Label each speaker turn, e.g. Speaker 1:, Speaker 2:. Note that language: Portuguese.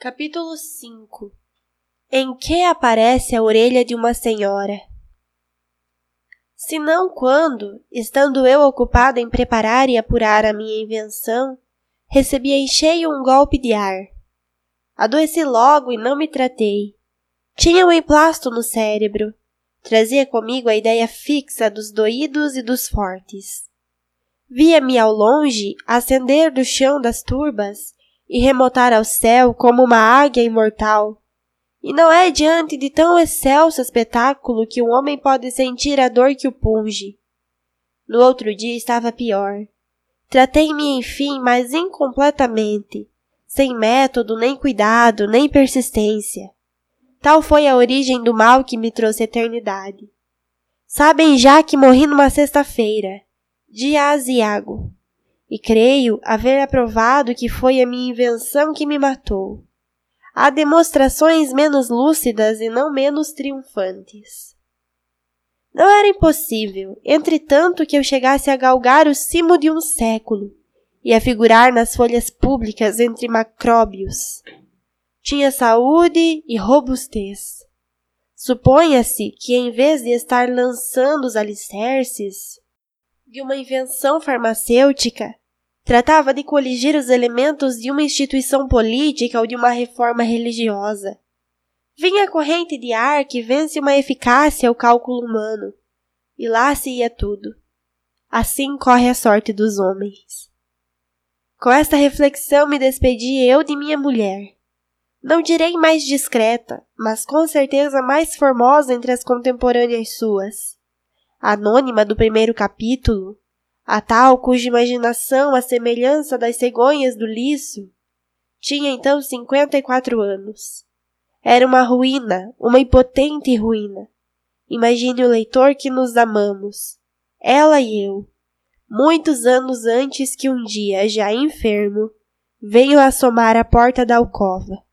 Speaker 1: Capítulo 5 Em que aparece a orelha de uma senhora? Senão quando, estando eu ocupado em preparar e apurar a minha invenção, recebi em cheio um golpe de ar. Adoeci logo e não me tratei. Tinha um emplasto no cérebro. Trazia comigo a ideia fixa dos doídos e dos fortes. Via-me ao longe ascender do chão das turbas e remontar ao céu como uma águia imortal. E não é diante de tão excelso espetáculo que um homem pode sentir a dor que o punge. No outro dia estava pior. Tratei-me, enfim, mas incompletamente, sem método, nem cuidado, nem persistência. Tal foi a origem do mal que me trouxe a eternidade. Sabem já que morri numa sexta-feira, dia aziago, e creio haver aprovado que foi a minha invenção que me matou. Há demonstrações menos lúcidas e não menos triunfantes. Não era impossível, entretanto, que eu chegasse a galgar o cimo de um século e a figurar nas folhas públicas entre macróbios. Tinha saúde e robustez. Suponha-se que, em vez de estar lançando os alicerces de uma invenção farmacêutica, tratava de coligir os elementos de uma instituição política ou de uma reforma religiosa. Vinha a corrente de ar que vence uma eficácia ao cálculo humano, e lá se ia tudo. Assim corre a sorte dos homens. Com esta reflexão me despedi eu de minha mulher. Não direi mais discreta, mas com certeza mais formosa entre as contemporâneas suas. Anônima do primeiro capítulo, a tal cuja imaginação, à semelhança das cegonhas do liço, tinha então 54 anos. Era uma ruína, uma impotente ruína. Imagine o leitor que nos amamos, ela e eu, muitos anos antes que um dia, já enfermo, venho assomar à porta da alcova.